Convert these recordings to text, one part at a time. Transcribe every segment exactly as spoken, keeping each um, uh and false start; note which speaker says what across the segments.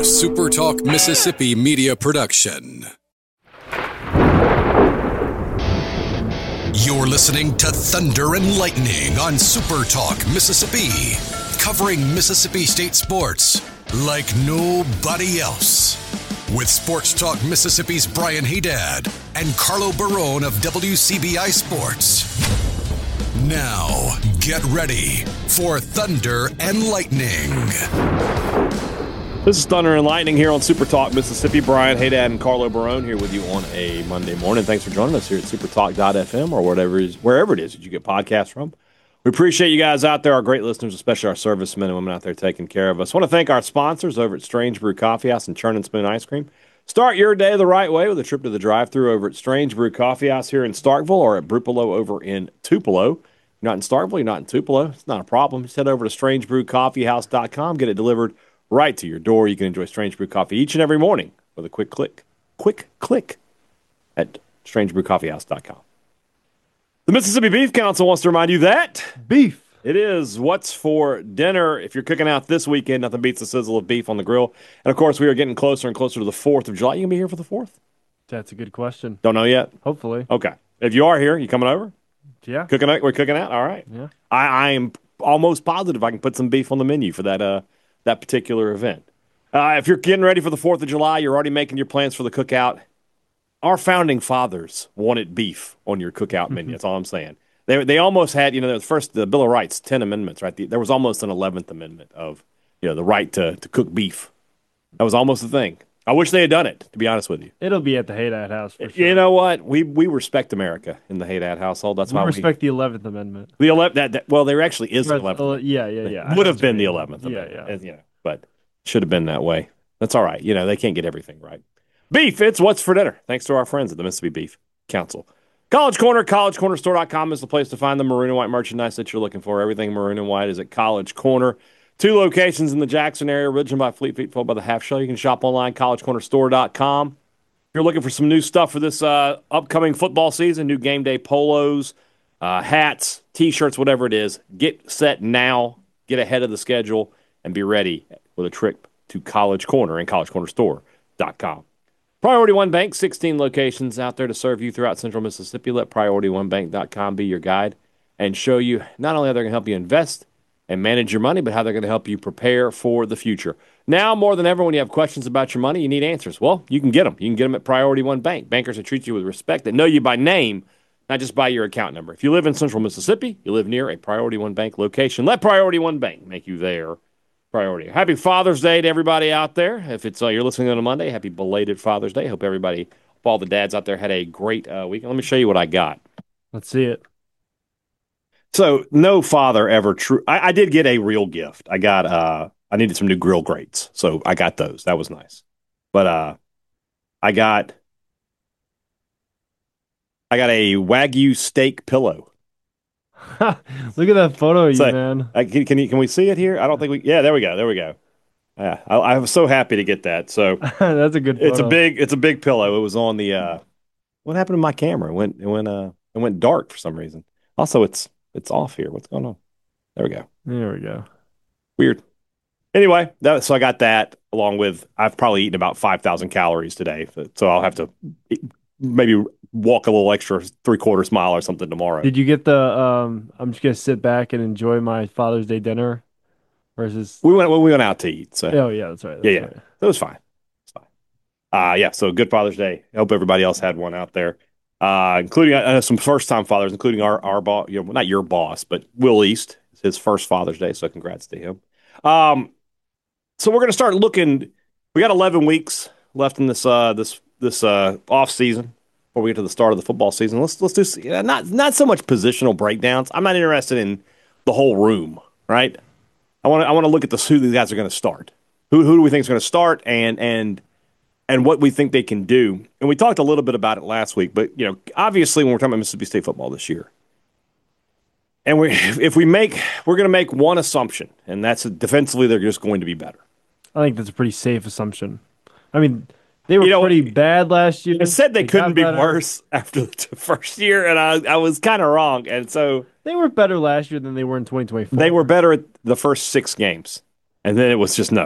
Speaker 1: A Super Talk Mississippi media production. You're listening to Thunder and Lightning on Super Talk Mississippi, covering Mississippi State sports like nobody else. With Sports Talk Mississippi's Brian Haydad and Carlo Barone of W C B I Sports. Now, get ready for Thunder and Lightning.
Speaker 2: This is Thunder and Lightning here on Super Talk Mississippi. Brian Haydad and Carlo Barone here with you on a Monday morning. Thanks for joining us here at supertalk dot f m or whatever it is, wherever it is that you get podcasts from. We appreciate you guys out there, our great listeners, especially our servicemen and women out there taking care of us. I want to thank our sponsors over at Strange Brew Coffee House and Churn and Spoon Ice Cream. Start your day the right way with a trip to the drive-thru over at Strange Brew Coffee House here in Starkville or at Brupolo over in Tupelo. You're not in Starkville, you're not in Tupelo. It's not a problem. Just head over to strange brew coffee house dot com, get it delivered right to your door. You can enjoy Strange Brew Coffee each and every morning with a quick click. Quick click at strange brew coffee house dot com. The Mississippi Beef Council wants to remind you that
Speaker 3: beef.
Speaker 2: It is what's for dinner. If you're cooking out this weekend, nothing beats the sizzle of beef on the grill. And, of course, we are getting closer and closer to the fourth of July. You going to be here for the fourth?
Speaker 3: That's a good question.
Speaker 2: Don't know yet?
Speaker 3: Hopefully.
Speaker 2: Okay. If you are here, you coming over?
Speaker 3: Yeah.
Speaker 2: Cooking out? We're cooking out? All right.
Speaker 3: Yeah.
Speaker 2: I, I am almost positive I can put some beef on the menu for that uh, that particular event. Uh, if you're getting ready for the fourth of July, you're already making your plans for the cookout. Our founding fathers wanted beef on your cookout menu. That's all I'm saying. They they almost had, you know, the first, the Bill of Rights, ten amendments, right? The, there was almost an eleventh amendment of, you know, the right to, to cook beef. That was almost a thing. I wish they had done it, to be honest with you.
Speaker 3: It'll be at the Haydad house for sure.
Speaker 2: You know what? We we respect America in the Haydad household. That's
Speaker 3: we
Speaker 2: why
Speaker 3: respect
Speaker 2: we
Speaker 3: the eleventh Amendment.
Speaker 2: The eleventh. That, that, well, there actually is an eleventh.
Speaker 3: Uh, yeah, yeah, yeah.
Speaker 2: Would have been the eleventh.
Speaker 3: Yeah,
Speaker 2: amendment,
Speaker 3: yeah.
Speaker 2: You know, but should have been that way. That's all right. You know, they can't get everything right. Beef, it's what's for dinner. Thanks to our friends at the Mississippi Beef Council. College Corner, college corner store dot com is the place to find the maroon and white merchandise that you're looking for. Everything maroon and white is at College Corner. Two locations in the Jackson area, originally by Fleet Feet, followed by the Half Shell. You can shop online, college corner store dot com. If you're looking for some new stuff for this uh, upcoming football season, new game day polos, uh, hats, T-shirts, whatever it is, get set now, get ahead of the schedule, and be ready with a trip to College Corner and college corner store dot com. Priority One Bank, sixteen locations out there to serve you throughout central Mississippi. Let priority one bank dot com be your guide and show you not only how they're going to help you invest and manage your money, but how they're going to help you prepare for the future. Now, more than ever, when you have questions about your money, you need answers. Well, you can get them. You can get them at Priority One Bank. Bankers that treat you with respect, that know you by name, not just by your account number. If you live in central Mississippi, you live near a Priority One Bank location, let Priority One Bank make you their priority. Happy Father's Day to everybody out there. If it's uh, you're listening on a Monday, happy belated Father's Day. Hope everybody, all the dads out there, had a great uh, weekend. Let me show you what I got.
Speaker 3: Let's see it.
Speaker 2: So no father ever true. I, I did get a real gift. I got uh I needed some new grill grates, so I got those. That was nice. But uh I got I got a Wagyu steak pillow.
Speaker 3: Look at that photo, you
Speaker 2: so,
Speaker 3: man.
Speaker 2: I, can can, you, can we see it here? I don't think we. Yeah, there we go. There we go. Yeah, I, I was so happy to get that. So
Speaker 3: that's a good photo.
Speaker 2: It's a big it's a big pillow. It was on the. Uh, what happened to my camera? It went it went uh it went dark for some reason. Also, it's it's off here. What's going on? There we go.
Speaker 3: There we go.
Speaker 2: Weird. Anyway, that, so I got that along with I've probably eaten about five thousand calories today, so I'll have to eat, maybe walk a little extra three quarters mile or something tomorrow.
Speaker 3: Did you get the? Um, I'm just gonna sit back and enjoy my Father's Day dinner. Versus
Speaker 2: we went we went out to eat. So
Speaker 3: oh yeah, that's right. That's
Speaker 2: yeah, yeah,
Speaker 3: right.
Speaker 2: it was fine. It's fine. Uh yeah. So good Father's Day. I hope everybody else had one out there, uh, including uh, some first time fathers, including our our boss. You know, not your boss, but Will East. It's his first Father's Day, so congrats to him. Um, so we're gonna start looking. We got eleven weeks left in this uh this this uh off season. Before we get to the start of the football season, let's let's do yeah, not not so much positional breakdowns. I'm not interested in the whole room, right? I want to I want to look at the who these guys are going to start. Who who do we think is going to start, and and and what we think they can do. And we talked a little bit about it last week, but you know, obviously when we're talking about Mississippi State football this year, and we if we make we're going to make one assumption, and that's that defensively they're just going to be better.
Speaker 3: I think that's a pretty safe assumption. I mean. They were
Speaker 2: you know,
Speaker 3: pretty bad last year.
Speaker 2: I said they, they couldn't be
Speaker 3: better.
Speaker 2: worse after the first year, and I, I was kind of wrong. And so
Speaker 3: they were better last year than they were in twenty twenty-four.
Speaker 2: They were better at the first six games, and then it was just no.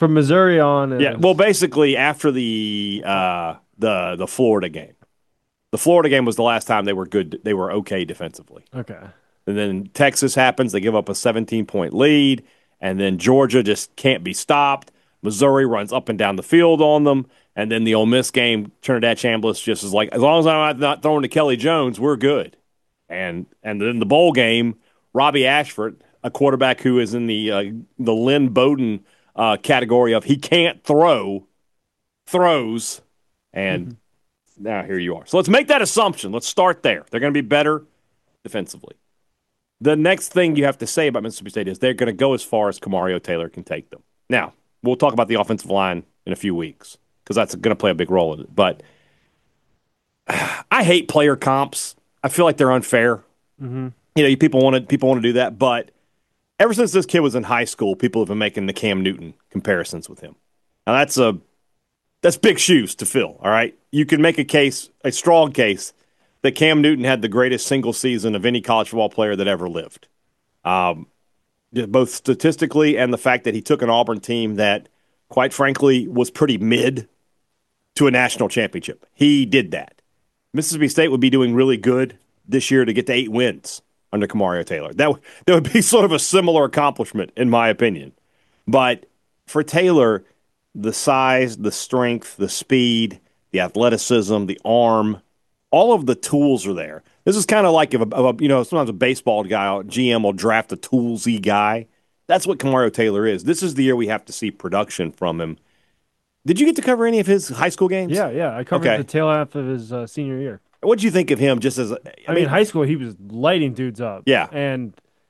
Speaker 3: From Missouri on. It
Speaker 2: Yeah,
Speaker 3: was-
Speaker 2: well, basically after the uh, the the Florida game, the Florida game was the last time they were good. They were okay defensively,
Speaker 3: okay.
Speaker 2: and then Texas happens. They give up a seventeen point lead, and then Georgia just can't be stopped. Missouri runs up and down the field on them, and then the Ole Miss game, Trinidad Chambliss just is like, as long as I'm not throwing to Kelly Jones, we're good. And and then the bowl game, Robbie Ashford, a quarterback who is in the uh, the Lynn Bowden uh, category of he can't throw, throws, and mm-hmm. now here you are. So let's make that assumption. Let's start there. They're going to be better defensively. The next thing you have to say about Mississippi State is they're going to go as far as Kamario Taylor can take them. Now, we'll talk about the offensive line in a few weeks because that's going to play a big role in it. But I hate player comps. I feel like they're unfair.
Speaker 3: Mm-hmm.
Speaker 2: You know, people want to people want to do that, but ever since this kid was in high school, people have been making the Cam Newton comparisons with him. Now that's a that's big shoes to fill. All right, you can make a case, a strong case, that Cam Newton had the greatest single season of any college football player that ever lived, um, both statistically and the fact that he took an Auburn team that, quite frankly, was pretty mid to a national championship. He did that. Mississippi State would be doing really good this year to get to eight wins under Kamario Taylor. That, that would be sort of a similar accomplishment, in my opinion. But for Taylor, the size, the strength, the speed, the athleticism, the arm, all of the tools are there. This is kind of like if a, a you know sometimes a baseball guy, G M will draft a toolsy guy. That's what Kamario Taylor is. This is the year we have to see production from him. Did you get to cover any of his high school games?
Speaker 3: Yeah, yeah. I covered
Speaker 2: okay.
Speaker 3: the tail half of his uh, senior year.
Speaker 2: What did you think of him just as a, I,
Speaker 3: I mean, mean, high school, he was lighting dudes up.
Speaker 2: Yeah.
Speaker 3: And,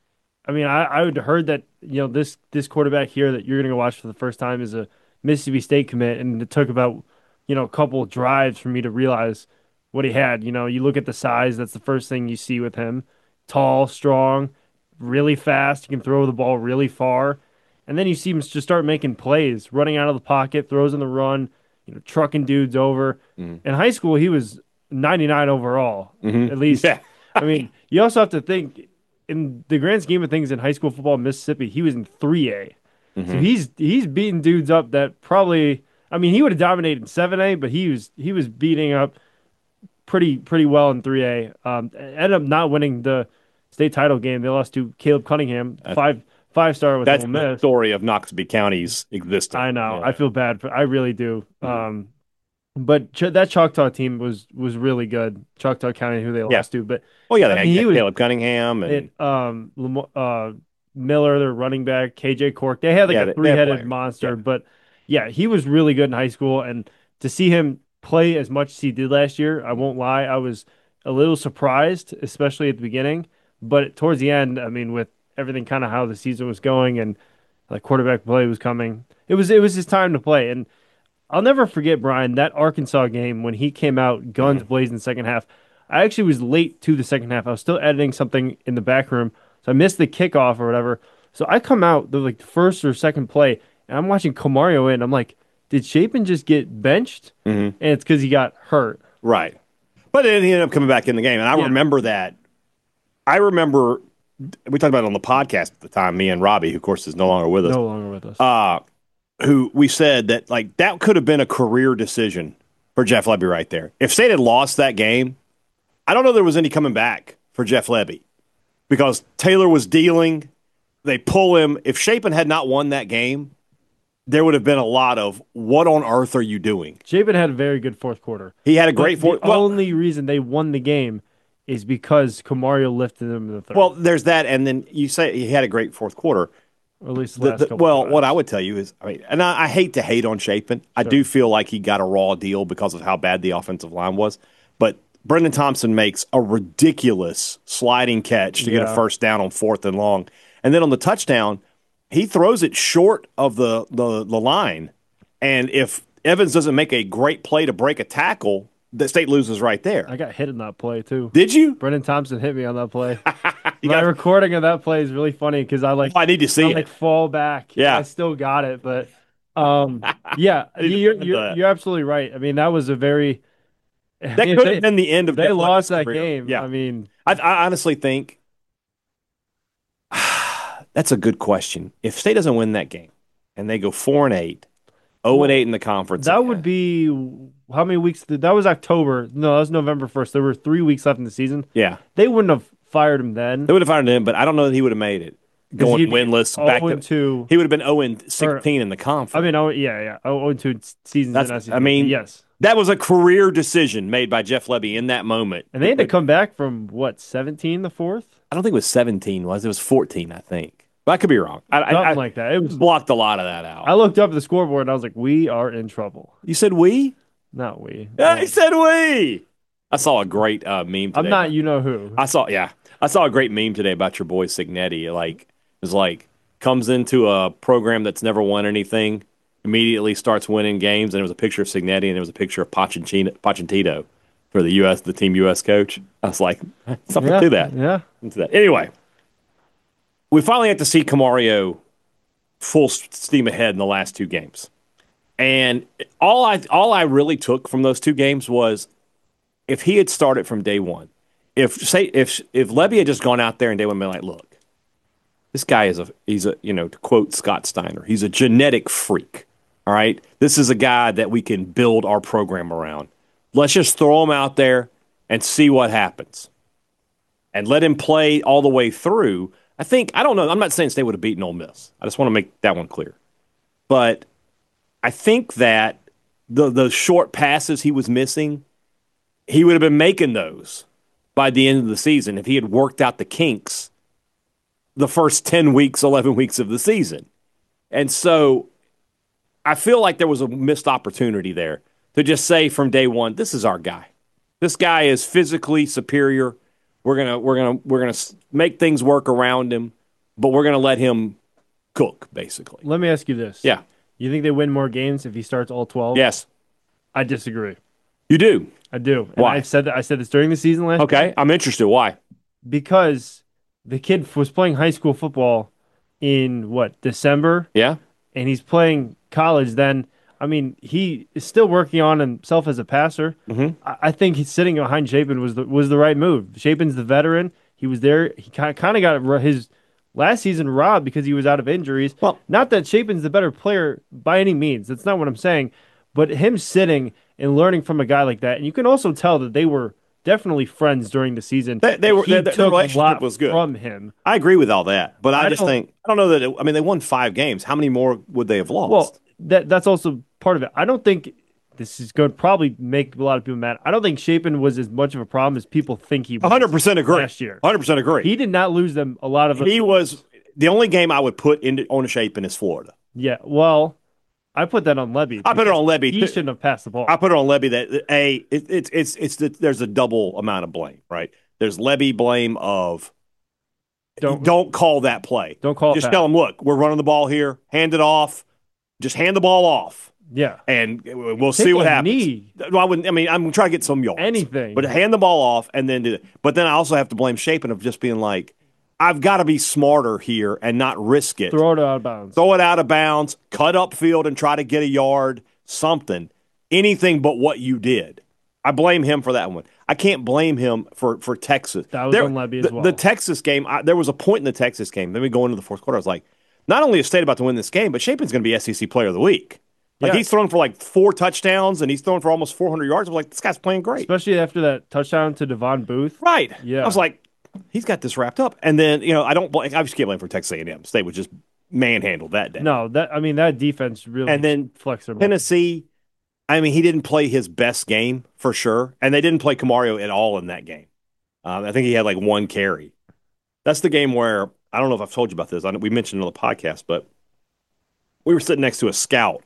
Speaker 3: I mean, I, I had heard that, you know, this this quarterback here that you're going to go watch for the first time is a Mississippi State commit, and it took about, you know, a couple drives for me to realize what he had. You know, you look at the size, that's the first thing you see with him. Tall, strong, really fast. He can throw the ball really far. And then you see him just start making plays, running out of the pocket, throws in the run, you know, trucking dudes over. Mm-hmm. In high school, he was ninety-nine overall,
Speaker 2: mm-hmm.
Speaker 3: at least.
Speaker 2: Yeah.
Speaker 3: I mean, you also have to think, in the grand scheme of things in high school football in Mississippi, he was in three A. Mm-hmm. So he's he's beating dudes up that probably, I mean, he would have dominated in seven A, but he was he was beating up pretty pretty well in three A. Um, ended up not winning the state title game. They lost to Caleb Cunningham,
Speaker 2: That's,
Speaker 3: five five star with
Speaker 2: That's
Speaker 3: Ole Miss.
Speaker 2: The story of Noxubee County's existence.
Speaker 3: I know.
Speaker 2: Yeah.
Speaker 3: I feel bad for. I really do. Mm-hmm. Um, but Ch- that Choctaw team was was really good. Choctaw County, who they
Speaker 2: yeah.
Speaker 3: lost to, but
Speaker 2: oh yeah, they
Speaker 3: I
Speaker 2: had
Speaker 3: mean, he was,
Speaker 2: Caleb Cunningham and
Speaker 3: it, um, uh, Miller, their running back, K J Cork. They had like
Speaker 2: yeah,
Speaker 3: a three headed monster,
Speaker 2: yeah.
Speaker 3: but yeah, he was really good in high school, and to see him play as much as he did last year, I won't lie, I was a little surprised, especially at the beginning. But towards the end, I mean, with everything kind of how the season was going and like quarterback play was coming, it was it was his time to play. And I'll never forget, Brian, that Arkansas game when he came out guns mm-hmm. blazing second half. I actually was late to the second half. I was still editing something in the back room, so I missed the kickoff or whatever. So I come out the like first or second play, and I'm watching Kamario in. I'm like, did Shapen just get benched?
Speaker 2: Mm-hmm.
Speaker 3: And it's because he got hurt.
Speaker 2: Right. But then he ended up coming back in the game. And I yeah. remember that. I remember, we talked about it on the podcast at the time, me and Robbie, who, of course, is no longer with us.
Speaker 3: No longer with us.
Speaker 2: Uh, who we said that, like, that could have been a career decision for Jeff Lebby right there. If State had lost that game, I don't know there was any coming back for Jeff Lebby because Taylor was dealing. They pull him. If Shapen had not won that game, there would have been a lot of, what on earth are you doing?
Speaker 3: Shapen had a very good fourth quarter.
Speaker 2: He had a great fourth
Speaker 3: quarter. The well, only reason they won the game is because Kamario lifted them in the third.
Speaker 2: Well, there's that, and then you say he had a great fourth quarter.
Speaker 3: Or at least the,
Speaker 2: the
Speaker 3: last
Speaker 2: the,
Speaker 3: couple
Speaker 2: Well,
Speaker 3: times.
Speaker 2: What I would tell you is, I mean, and I, I hate to hate on Shapen. Sure. I do feel like he got a raw deal because of how bad the offensive line was. But Brendan Thompson makes a ridiculous sliding catch to
Speaker 3: yeah.
Speaker 2: get a first down on fourth and long. And then on the touchdown, he throws it short of the, the, the line. And if Evans doesn't make a great play to break a tackle, the State loses right there.
Speaker 3: I got hit in that play, too.
Speaker 2: Did you?
Speaker 3: Brendan Thompson hit me on that play. My
Speaker 2: got...
Speaker 3: recording of that play is really funny because I like
Speaker 2: oh, I need to see
Speaker 3: I,
Speaker 2: it.
Speaker 3: like fall back.
Speaker 2: Yeah.
Speaker 3: I still got it, but um, yeah, you're, you're, you're absolutely right. I mean, that was a very
Speaker 2: that could have been the end of.
Speaker 3: They lost that
Speaker 2: career.
Speaker 3: game.
Speaker 2: Yeah,
Speaker 3: I mean,
Speaker 2: I, I honestly think that's a good question. If State doesn't win that game, and they go four and eight, zero and eight in the conference.
Speaker 3: That would be how many weeks? Did, that was October. No, that was November first. There were three weeks left in the season.
Speaker 2: Yeah,
Speaker 3: they wouldn't have fired him then.
Speaker 2: they would have fired him, but I don't know that he would have made it. Going winless, back to
Speaker 3: two.
Speaker 2: He would have been zero and sixteen in the conference.
Speaker 3: I mean, oh yeah, yeah, zero and two seasons.
Speaker 2: That's,
Speaker 3: in S E C.
Speaker 2: I mean,
Speaker 3: yes,
Speaker 2: that was a career decision made by Jeff Lebby in that moment.
Speaker 3: And they had to come back from what seventeen, the fourth.
Speaker 2: I don't think it was seventeen. Was it was fourteen? I think. But I could be wrong. I,
Speaker 3: Something
Speaker 2: I,
Speaker 3: like that. It was
Speaker 2: blocked a lot of that out.
Speaker 3: I looked up at the scoreboard and I was like, "We are in trouble."
Speaker 2: You said we?
Speaker 3: Not we.
Speaker 2: Yeah, he said we. I saw a great uh, meme today.
Speaker 3: I'm not. You know who?
Speaker 2: I saw. Yeah, I saw a great meme today about your boy Signetti. Like, it was like. Comes into a program that's never won anything, immediately starts winning games, and it was a picture of Signetti, and it was a picture of Pochettino for the U S, the Team U S coach. I was like, something
Speaker 3: yeah,
Speaker 2: to that.
Speaker 3: Yeah.
Speaker 2: Into that. Anyway, we finally had to see Camario full steam ahead in the last two games, and all I all I really took from those two games was if he had started from day one, if say if if Lebby had just gone out there and day one been like, look. This guy is a, he's a, you know, to quote Scott Steiner, he's a genetic freak. All right. This is a guy that we can build our program around. Let's just throw him out there and see what happens. And let him play all the way through. I think, I don't know, I'm not saying State would have beaten Ole Miss. I just want to make that one clear. But I think that the the short passes he was missing, he would have been making those by the end of the season if he had worked out the kinks the first ten weeks, eleven weeks of the season. And so I feel like there was a missed opportunity there to just say from day one, this is our guy. This guy is physically superior. We're going to we're going to we're going to make things work around him, but we're going to let him cook basically.
Speaker 3: Let me ask you this.
Speaker 2: Yeah.
Speaker 3: You think they win more games if he starts all twelve?
Speaker 2: Yes.
Speaker 3: I disagree.
Speaker 2: You do?
Speaker 3: I do. And
Speaker 2: Why?
Speaker 3: I said that I said this during the season last
Speaker 2: Okay,
Speaker 3: year.
Speaker 2: I'm interested. Why?
Speaker 3: Because the kid was playing high school football in, what, December?
Speaker 2: Yeah.
Speaker 3: And he's playing college then. I mean, he is still working on himself as a passer.
Speaker 2: Mm-hmm.
Speaker 3: I, I think he's sitting behind Chapin was the, was the right move. Chapin's the veteran. He was there. He kind of got his last season robbed because he was out of injuries.
Speaker 2: Well,
Speaker 3: not that Chapin's the better player by any means. That's not what I'm saying. But him sitting and learning from a guy like that, and you can also tell that they were definitely friends during the season.
Speaker 2: They, they were.
Speaker 3: He
Speaker 2: They, the
Speaker 3: took
Speaker 2: relationship
Speaker 3: a lot
Speaker 2: was good
Speaker 3: from him.
Speaker 2: I agree with all that, but I,
Speaker 3: I
Speaker 2: just
Speaker 3: don't-
Speaker 2: think I don't know that. It, I mean, they won five games. How many more would they have lost?
Speaker 3: Well, that that's also part of it. I don't think this is going to probably make a lot of people mad. I don't think Chapin was as much of a problem as people think he was.
Speaker 2: one hundred percent agree.
Speaker 3: Last year,
Speaker 2: one hundred percent agree.
Speaker 3: he did not lose them a lot of.
Speaker 2: He was the only game I would put into on Chapin is Florida.
Speaker 3: Yeah, well, I put that on Lebby.
Speaker 2: I put it on Lebby.
Speaker 3: He shouldn't have passed the ball.
Speaker 2: I put it on Lebby that a it, it's it's it's the, there's a double amount of blame, right? There's Lebby blame of
Speaker 3: Don't-
Speaker 2: don't call that play.
Speaker 3: Don't call it
Speaker 2: Just
Speaker 3: that.
Speaker 2: tell him, look, we're running the ball here. Hand it off. Just hand the ball off,
Speaker 3: yeah,
Speaker 2: and we'll
Speaker 3: Take
Speaker 2: see what
Speaker 3: a
Speaker 2: happens.
Speaker 3: knee.
Speaker 2: Well, I wouldn't. I mean, I'm trying to get some yards.
Speaker 3: Anything.
Speaker 2: But hand the ball off and then do it. But then I also have to blame Chapin of just being like, I've got to be smarter here and not risk it.
Speaker 3: throw it out of bounds.
Speaker 2: Throw it out of bounds, cut upfield and try to get a yard, something. Anything but what you did. I blame him for that one. I can't blame him for, for Texas.
Speaker 3: That was
Speaker 2: There-
Speaker 3: on Lebby as
Speaker 2: the,
Speaker 3: well.
Speaker 2: The Texas game, I, there was a point in the Texas game, then we go into the fourth quarter, I was like, not only is State about to win this game, but Chapin's going to be S E C Player of the Week. Like,
Speaker 3: Yeah.
Speaker 2: he's thrown for like four touchdowns, and he's thrown for almost four hundred yards. I'm like, this guy's playing great.
Speaker 3: Especially after that touchdown to Devon Booth.
Speaker 2: Right.
Speaker 3: Yeah.
Speaker 2: I was like, he's got this wrapped up. And then, you know, I don't blame, I just can't blame for Texas A and M. State was just manhandled that day.
Speaker 3: No, that I mean that defense really
Speaker 2: And then
Speaker 3: flexed their muscles.
Speaker 2: Tennessee, I mean, he didn't play his best game for sure. And they didn't play Camario at all in that game. Um, I think he had like one carry. That's the game where, I don't know if I've told you about this. I know we mentioned it on the podcast, but we were sitting next to a scout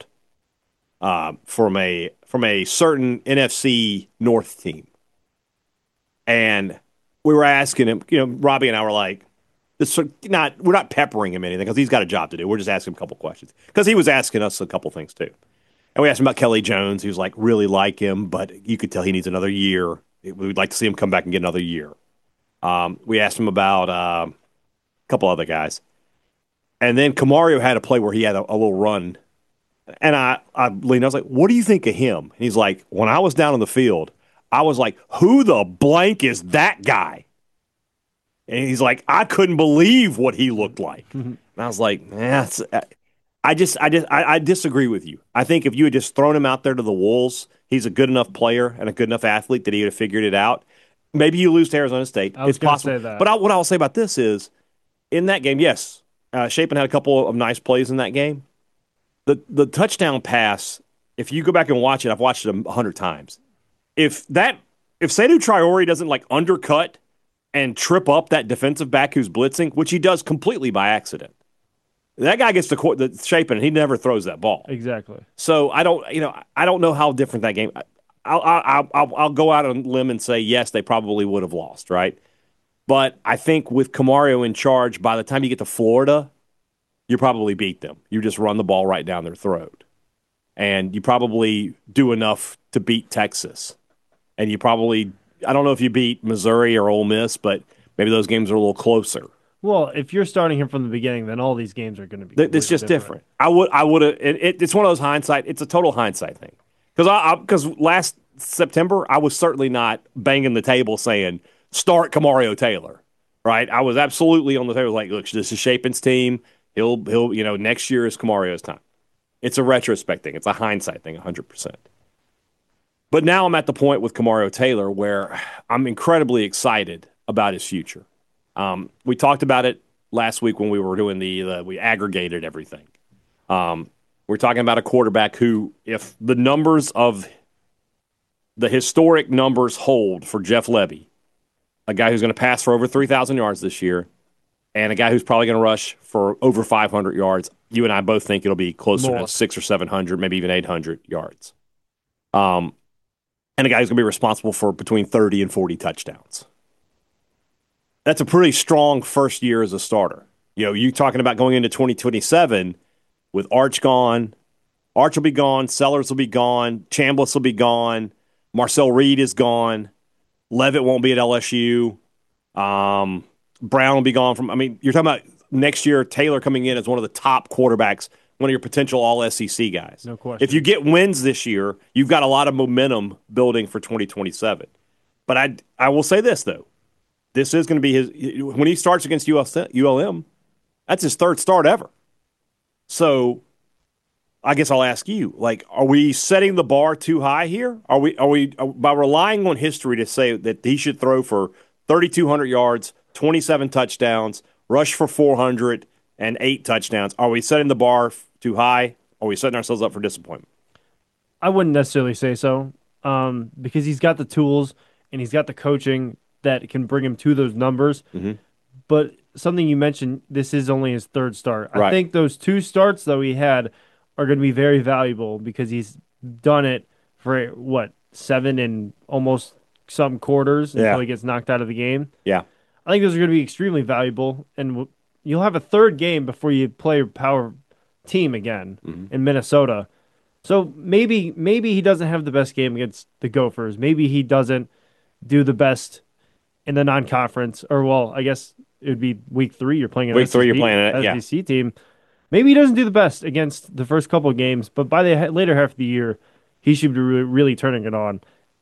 Speaker 2: uh, from a from a certain N F C North team. And we were asking him, you know, Robbie and I were like, this not we're not peppering him anything because he's got a job to do. We're just asking him a couple questions because he was asking us a couple things too. And we asked him about Kelly Jones. He was like, really like him, but you could tell he needs another year. We'd like to see him come back and get another year. Um, we asked him about uh, a couple other guys. And then Camario had a play where he had a, a little run. And I, I leaned, I was like, what do you think of him? And he's like, when I was down on the field, I was like, who the blank is that guy? And he's like, I couldn't believe what he looked like. And I was like, yeah, it's, I I just, I just, I, I disagree with you. I think if you had just thrown him out there to the wolves, he's a good enough player and a good enough athlete that he would have figured it out. Maybe you lose to Arizona State.
Speaker 3: I was
Speaker 2: It's
Speaker 3: gonna
Speaker 2: possible.
Speaker 3: say that.
Speaker 2: But I, what I'll say about this is, in that game, yes, uh, Shapen had a couple of nice plays in that game. The the touchdown pass, if you go back and watch it, I've watched it a hundred times. If that, if Seydou Traore doesn't like undercut and trip up that defensive back who's blitzing, which he does completely by accident, that guy gets the, the Shapen and he never throws that ball.
Speaker 3: Exactly.
Speaker 2: So I don't, you know, I don't know how different that game. I'll, I'll, I'll, I'll go out on a limb and say yes, they probably would have lost, right? But I think with Camario in charge, by the time you get to Florida, you probably beat them. You just run the ball right down their throat, and you probably do enough to beat Texas, and you probably, I don't know if you beat Missouri or Ole Miss, but maybe those games are a little closer.
Speaker 3: Well, if you're starting him from the beginning, then all these games are going to be.
Speaker 2: It's just different. different. I would, I would have. It, it, it's one of those hindsight. It's a total hindsight thing. Because I, because last September I was certainly not banging the table saying start Camario Taylor, right? I was absolutely on the table like, look, this is Shapen's team. He'll, he'll, you know, next year is Camario's time. It's a retrospect thing. It's a hindsight thing, one hundred percent. But now I'm at the point with Camario Taylor where I'm incredibly excited about his future. Um, we talked about it last week when we were doing the, uh, we aggregated everything. Um, we're talking about a quarterback who, if the numbers of the historic numbers hold for Jeff Lebby, a guy who's going to pass for over three thousand yards this year, and a guy who's probably going to rush for over five hundred yards, you and I both think it'll be closer
Speaker 3: More.
Speaker 2: to six or seven hundred, maybe even eight hundred yards. Um, and a guy who's going to be responsible for between thirty and forty touchdowns. That's a pretty strong first year as a starter. You know, you talking about going into twenty twenty-seven with Arch gone, Arch will be gone, Sellers will be gone, Chambliss will be gone, Marcel Reed is gone, Levitt won't be at L S U, um, Brown will be gone from. I mean, you're talking about next year Taylor coming in as one of the top quarterbacks, one of your potential all S E C guys.
Speaker 3: No question.
Speaker 2: If you get wins this year, you've got a lot of momentum building for twenty twenty-seven. But I, I will say this though. This is going to be his when he starts against U L M. That's his third start ever. So, I guess I'll ask you: like, are we setting the bar too high here? Are we? Are we are, by relying on history to say that he should throw for thirty-two hundred yards, twenty-seven touchdowns, rush for four hundred, and eight touchdowns? Are we setting the bar too high? Are we setting ourselves up for disappointment?
Speaker 3: I wouldn't necessarily say so, um, because he's got the tools and he's got the coaching that can bring him to those numbers.
Speaker 2: Mm-hmm.
Speaker 3: But something you mentioned, this is only his third start.
Speaker 2: Right.
Speaker 3: I think those two starts, though, he had are going to be very valuable because he's done it for, what, seven and almost some quarters
Speaker 2: Yeah.
Speaker 3: until he gets knocked out of the game.
Speaker 2: Yeah.
Speaker 3: I think those are going to be extremely valuable, and w- you'll have a third game before you play your power team again
Speaker 2: Mm-hmm.
Speaker 3: in Minnesota. So maybe maybe he doesn't have the best game against the Gophers. Maybe he doesn't do the best in the non-conference, or well, I guess it would be week three. You're playing an
Speaker 2: Week
Speaker 3: S E C,
Speaker 2: three, you're playing it, yeah.
Speaker 3: S E C team. Maybe he doesn't do the best against the first couple of games, but by the later half of the year, he should be really, really turning it on.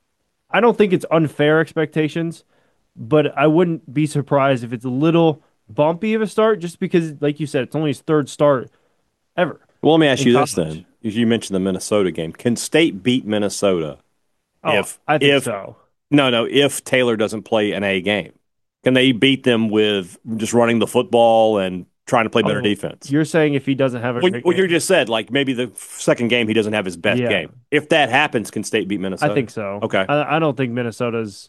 Speaker 3: I don't think it's unfair expectations, but I wouldn't be surprised if it's a little bumpy of a start, just because, like you said, it's only his third start ever.
Speaker 2: Well, let me ask
Speaker 3: in
Speaker 2: you this
Speaker 3: college.
Speaker 2: then. As you mentioned the Minnesota game, can State beat Minnesota?
Speaker 3: Oh,
Speaker 2: if
Speaker 3: I think
Speaker 2: if
Speaker 3: so.
Speaker 2: no no if Taylor doesn't play an A game, can they beat them with just running the football and trying to play better
Speaker 3: Oh,
Speaker 2: defense?
Speaker 3: You're saying if he doesn't have a
Speaker 2: Well,
Speaker 3: great
Speaker 2: well, you
Speaker 3: game.
Speaker 2: just said like maybe the second game he doesn't have his best
Speaker 3: Yeah.
Speaker 2: game. If that happens, can State beat Minnesota?
Speaker 3: I think so.
Speaker 2: Okay.
Speaker 3: I, I don't think Minnesota's.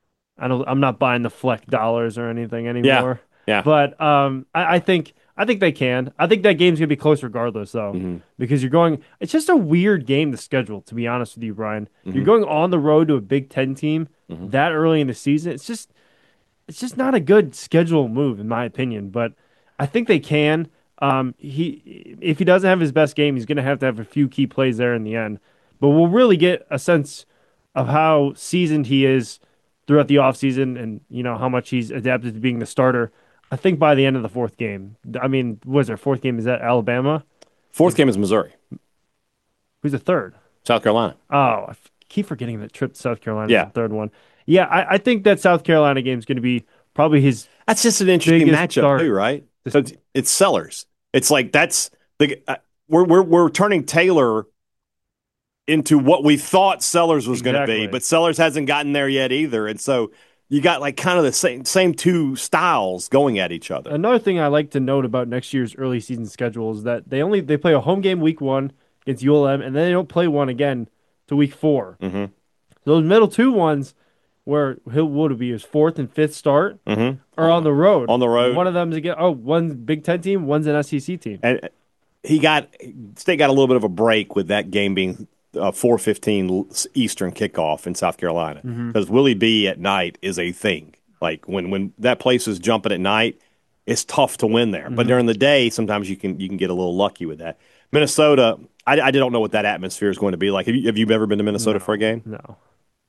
Speaker 3: I don't. I'm not buying the Fleck dollars or anything anymore.
Speaker 2: Yeah.
Speaker 3: But um, I, I think I think they can. I think that game's gonna be close regardless, though,
Speaker 2: Mm-hmm.
Speaker 3: because you're going. It's just a weird game to schedule, to be honest with you, Brian.
Speaker 2: Mm-hmm.
Speaker 3: You're going on the road to a Big Ten team that early in the season. It's just, it's just not a good schedule move, in my opinion. But I think they can. Um, he if he doesn't have his best game, he's gonna have to have a few key plays there in the end. But we'll really get a sense of how seasoned he is throughout the offseason and, you know, how much he's adapted to being the starter, I think, by the end of the fourth game. I mean, was their fourth game? Is that Alabama?
Speaker 2: Fourth game is Missouri,
Speaker 3: Who's the third?
Speaker 2: South Carolina.
Speaker 3: Oh, I f- keep forgetting that trip to South Carolina
Speaker 2: Yeah.
Speaker 3: is the third one. Yeah, I, I think that South Carolina game is going to be probably his.
Speaker 2: That's just an interesting
Speaker 3: Biggest
Speaker 2: matchup
Speaker 3: start.
Speaker 2: too, right? So it's, it's Sellers. It's like that's the. Uh, we're we're we're turning Taylor into what we thought Sellers was going to be,
Speaker 3: Exactly.
Speaker 2: but Sellers hasn't gotten there yet either. And so you got like kind of the same same two styles going at each other.
Speaker 3: Another thing I like to note about next year's early season schedule is that they only they play a home game week one against U L M, and then they don't play one again to week four.
Speaker 2: Mm-hmm.
Speaker 3: Those middle two ones, where he'll would be his fourth and fifth start,
Speaker 2: Mm-hmm.
Speaker 3: are on the road.
Speaker 2: On the road.
Speaker 3: One of them is again. Oh, one's Big Ten team, one's an S E C team.
Speaker 2: And he got State got a little bit of a break with that game being a four fifteen Eastern kickoff in South Carolina because
Speaker 3: Mm-hmm.
Speaker 2: Willie B at night is a thing. Like when when that place is jumping at night, it's tough to win there.
Speaker 3: Mm-hmm.
Speaker 2: But during the day, sometimes you can you can get a little lucky with that. Minnesota, I, I don't know what that atmosphere is going to be like. Have you, have you ever been to Minnesota
Speaker 3: No,
Speaker 2: for a game?
Speaker 3: No.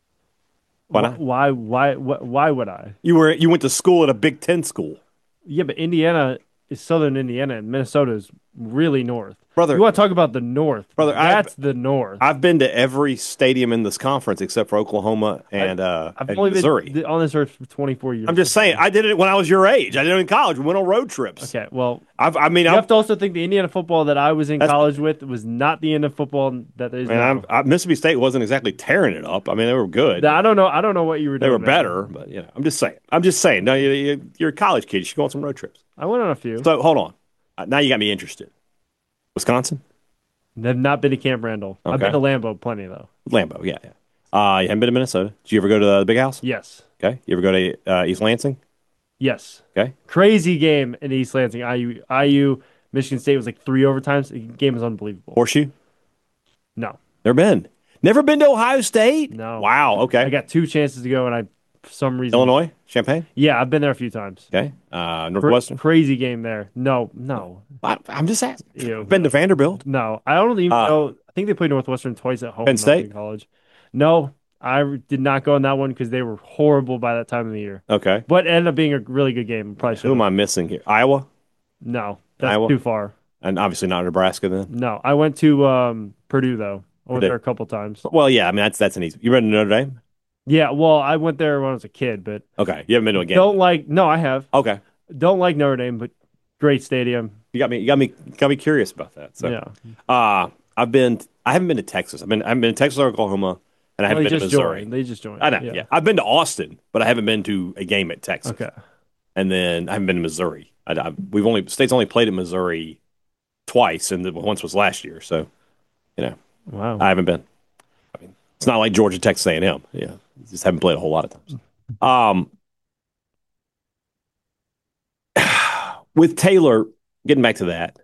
Speaker 2: Why not?
Speaker 3: Why? Why? Why? Why would I?
Speaker 2: You were you went to school at a Big Ten school,
Speaker 3: Yeah, but Indiana is southern Indiana, and Minnesota is really north.
Speaker 2: brother.
Speaker 3: You want to talk about the north?
Speaker 2: Brother, I've-
Speaker 3: that's the north.
Speaker 2: I've been to every stadium in this conference except for Oklahoma and uh,
Speaker 3: I've
Speaker 2: and
Speaker 3: only
Speaker 2: Missouri.
Speaker 3: been on this earth for twenty-four years.
Speaker 2: I'm just saying, I did it when I was your age. I did it in college. We went on road trips.
Speaker 3: Okay, well,
Speaker 2: I've, I mean,
Speaker 3: you
Speaker 2: I've,
Speaker 3: have to also think the Indiana football that I was in
Speaker 2: That's-
Speaker 3: college with was not the Indiana football that is
Speaker 2: man,
Speaker 3: now.
Speaker 2: I'm, I, Mississippi State wasn't exactly tearing it up. I mean, they were good.
Speaker 3: I don't know. I don't know what you were
Speaker 2: They
Speaker 3: doing.
Speaker 2: were
Speaker 3: man.
Speaker 2: better, but you know, I'm just saying. I'm just saying. No, you, you, you're a college kid. You should go on some road trips.
Speaker 3: I went on a few.
Speaker 2: So hold on. Uh, now you got me interested. Wisconsin,
Speaker 3: I've not been to Camp Randall. I've been
Speaker 2: Okay.
Speaker 3: to Lambeau plenty though.
Speaker 2: Lambeau. Yeah, yeah. Uh, you haven't been to Minnesota. Did you ever go to the Big House?
Speaker 3: Yes,
Speaker 2: Okay. You ever go to uh, East Lansing?
Speaker 3: yes.
Speaker 2: Okay.
Speaker 3: Crazy game in East Lansing. I U, I U, Michigan State was like three overtimes. The game was unbelievable.
Speaker 2: Horseshoe?
Speaker 3: No,
Speaker 2: Never been. Never been to Ohio State?
Speaker 3: No.
Speaker 2: Wow. Okay.
Speaker 3: I got two chances to go, and I, for some reason,
Speaker 2: Illinois? Champaign?
Speaker 3: Yeah, I've been there a few times.
Speaker 2: Okay. Uh,
Speaker 3: Cra-
Speaker 2: Northwestern?
Speaker 3: crazy game there. No, no,
Speaker 2: I, I'm just asking.
Speaker 3: Ew.
Speaker 2: Been to Vanderbilt?
Speaker 3: no. I don't even
Speaker 2: Uh,
Speaker 3: know. I think they played Northwestern twice at home.
Speaker 2: Penn
Speaker 3: when I was
Speaker 2: State?
Speaker 3: in college. No, I did not go on that one because they were horrible by that time of the year.
Speaker 2: Okay.
Speaker 3: But it ended up being a really good game. Probably
Speaker 2: Who
Speaker 3: should.
Speaker 2: am I missing here? Iowa?
Speaker 3: No, that's
Speaker 2: Iowa?
Speaker 3: too far.
Speaker 2: And obviously not Nebraska then?
Speaker 3: No, I went to um, Purdue though. I went
Speaker 2: Purdue.
Speaker 3: there a couple times.
Speaker 2: Well, yeah. I mean, that's that's an easy. You been to Notre Dame?
Speaker 3: Yeah, well, I went there when I was a kid, but
Speaker 2: Okay. You haven't been to a game?
Speaker 3: don't like. No, I have.
Speaker 2: Okay.
Speaker 3: Don't like Notre Dame, but great stadium.
Speaker 2: You got me. You got me. Got me curious about that. So,
Speaker 3: yeah,
Speaker 2: uh, I've been. I haven't been to Texas. I've been. I've been to Texas or Oklahoma, and I
Speaker 3: Well,
Speaker 2: haven't
Speaker 3: they
Speaker 2: been to
Speaker 3: just
Speaker 2: Missouri.
Speaker 3: joined. They just joined.
Speaker 2: I know. Yeah. I've been to Austin, but I haven't been to a game at Texas.
Speaker 3: Okay.
Speaker 2: And then I haven't been to Missouri. I, I, we've only State's only played at Missouri twice, and the, once was last year. So, you know,
Speaker 3: Wow.
Speaker 2: I haven't been. I mean, it's not like Georgia, Texas A and M. Yeah, just haven't played a whole lot of times. Um, with Taylor, getting back to that,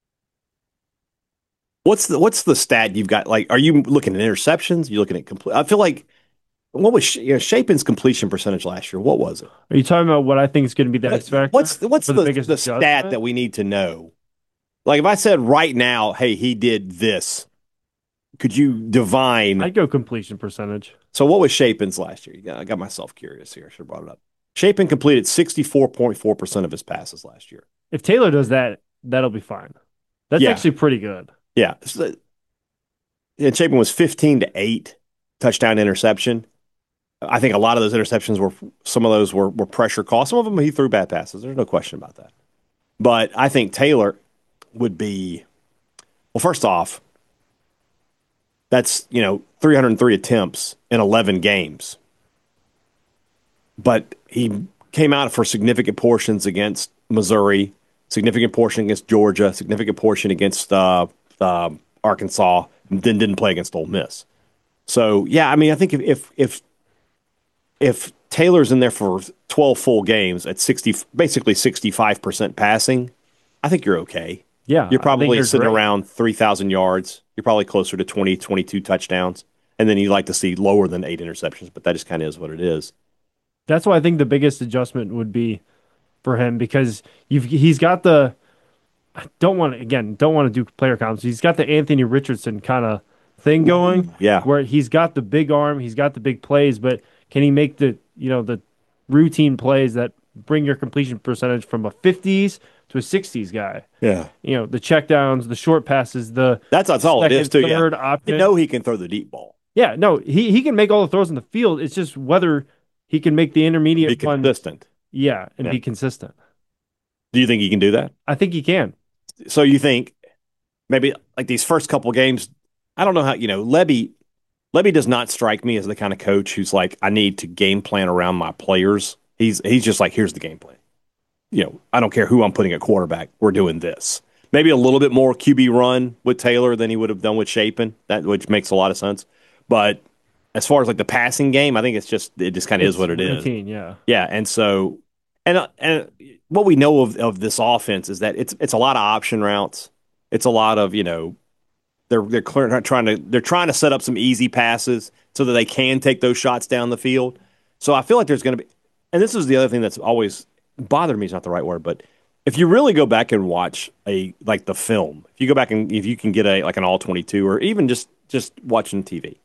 Speaker 2: what's the what's the stat you've got? Like, are you looking at interceptions? Are you looking at complete? I feel like what was you know, Shapen's completion percentage last year? What was it?
Speaker 3: Are you talking about what I think is going to be the X factor?
Speaker 2: What's the, what's
Speaker 3: for
Speaker 2: the,
Speaker 3: the
Speaker 2: the,
Speaker 3: biggest
Speaker 2: stat
Speaker 3: adjustment?
Speaker 2: that we need to know? Like, if I said right now, hey, he did this, could you divine?
Speaker 3: I'd go completion percentage.
Speaker 2: So, what was Shapen's last year? Yeah, I got myself curious here. I should have brought it up. Shapen completed sixty-four point four percent of his passes last year.
Speaker 3: If Taylor does that, that'll be fine. That's
Speaker 2: Yeah.
Speaker 3: actually pretty good.
Speaker 2: Yeah. So, and Shapen was fifteen to eight touchdown interception. I think a lot of those interceptions were, some of those were, were pressure calls. Some of them he threw bad passes. There's no question about that. But I think Taylor would be, well, first off, that's, you know, three hundred three attempts in eleven games. But he came out for significant portions against Missouri, significant portion against Georgia, significant portion against uh, uh, Arkansas, and then didn't play against Ole Miss. So, yeah, I mean, I think if if if, if Taylor's in there for twelve full games at sixty, basically sixty-five percent passing, I think you're okay.
Speaker 3: Yeah.
Speaker 2: You're
Speaker 3: I think
Speaker 2: probably
Speaker 3: they're
Speaker 2: sitting
Speaker 3: great.
Speaker 2: around three thousand yards. You're probably closer to twenty, twenty-two touchdowns. And then you like to see lower than eight interceptions, but that just kind of is what it is.
Speaker 3: That's why I think the biggest adjustment would be for him because you've he's got the I don't want to again don't want to do player comps. He's got the Anthony Richardson kind of thing going.
Speaker 2: Yeah.
Speaker 3: Where he's got the big arm, he's got the big plays, but can he make the you know the routine plays that bring your completion percentage from a fifties to a sixties guy?
Speaker 2: Yeah.
Speaker 3: You know the checkdowns, the short passes, the
Speaker 2: That's, that's all
Speaker 3: second,
Speaker 2: it is, too.
Speaker 3: third
Speaker 2: Yeah.
Speaker 3: option.
Speaker 2: You know he can throw the deep ball.
Speaker 3: Yeah, no, he he can make all the throws in the field. It's just whether he can make the
Speaker 2: Be
Speaker 3: intermediate one.
Speaker 2: consistent.
Speaker 3: Yeah, and
Speaker 2: Yeah.
Speaker 3: be consistent.
Speaker 2: Do you think he can do that?
Speaker 3: I think he can.
Speaker 2: So you think maybe like these first couple games. I don't know how you know Lebby. Lebby does not strike me as the kind of coach who's like, I need to game plan around my players. He's he's just like, here's the game plan. You know, I don't care who I'm putting at quarterback. We're doing this. Maybe a little bit more Q B run with Taylor than he would have done with Shapen, that which makes a lot of sense. But as far as like the passing game, I think it's just it just kind of is what it is.
Speaker 3: Routine, yeah,
Speaker 2: yeah. And so, and uh, and what we know of of this offense is that it's it's a lot of option routes. It's a lot of you know they're they're clear, trying to they're trying to set up some easy passes so that they can take those shots down the field. So I feel like there's going to be, and this is the other thing that's always bothered me is not the right word, but if you really go back and watch a like the film, if you go back and if you can get a like an all twenty-two or even just just watching T V,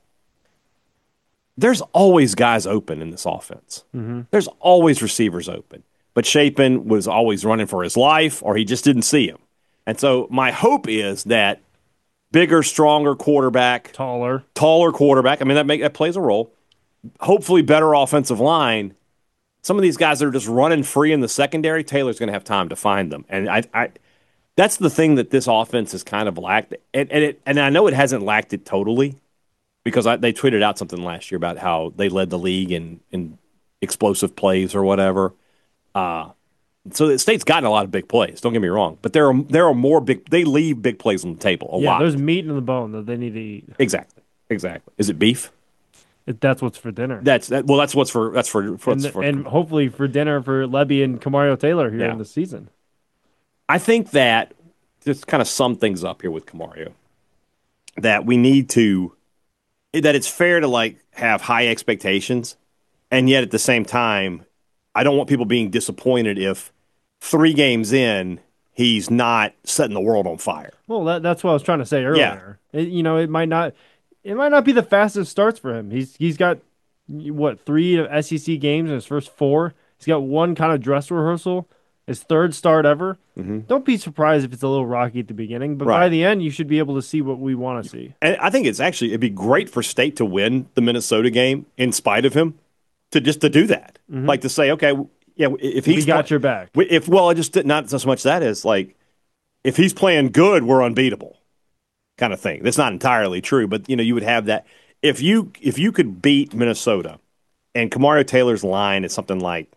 Speaker 2: there's always guys open in this offense.
Speaker 3: mm-hmm.
Speaker 2: There's always receivers open, but Shapen was always running for his life, or he just didn't see him. And so my hope is that bigger, stronger quarterback,
Speaker 3: taller,
Speaker 2: taller quarterback. I mean that make that plays a role. Hopefully, better offensive line. Some of these guys that are just running free in the secondary, Taylor's going to have time to find them, and I, I, that's the thing that this offense has kind of lacked, and, and it, and I know it hasn't lacked it totally, because I, they tweeted out something last year about how they led the league in in explosive plays or whatever. Uh, so the State's gotten a lot of big plays. Don't get me wrong, but there are there are more big. They leave big plays on the table a
Speaker 3: yeah,
Speaker 2: lot.
Speaker 3: there's meat in the bone that they need to eat.
Speaker 2: Exactly, exactly. Is it beef?
Speaker 3: If that's what's for dinner.
Speaker 2: That's that. Well, that's what's for. That's for. for,
Speaker 3: and,
Speaker 2: for
Speaker 3: and hopefully for dinner for Lebby and Kamario Taylor here
Speaker 2: Yeah.
Speaker 3: in the season.
Speaker 2: I think that just kind of sum things up here with Kamario, that we need to, that it's fair to like have high expectations, and yet at the same time, I don't want people being disappointed if three games in he's not setting the world on fire.
Speaker 3: Well, that, that's what I was trying to say earlier. It, you know, it might not, it might not be the fastest starts for him. He's he's got what three S E C games in his first four. He's got one kind of dress rehearsal, his third start ever.
Speaker 2: Mm-hmm.
Speaker 3: Don't be surprised if it's a little rocky at the beginning, but
Speaker 2: Right.
Speaker 3: by the end, you should be able to see what we want to see.
Speaker 2: And I think it's actually it'd be great for State to win the Minnesota game in spite of him, to just to do that,
Speaker 3: Mhm.
Speaker 2: like to say, okay, yeah, if he's
Speaker 3: We got your back.
Speaker 2: If well, I just did not so much that is like if he's playing good, we're unbeatable, kind of thing. That's not entirely true, but you know, you would have that if you if you could beat Minnesota, and Kamario Taylor's line is something like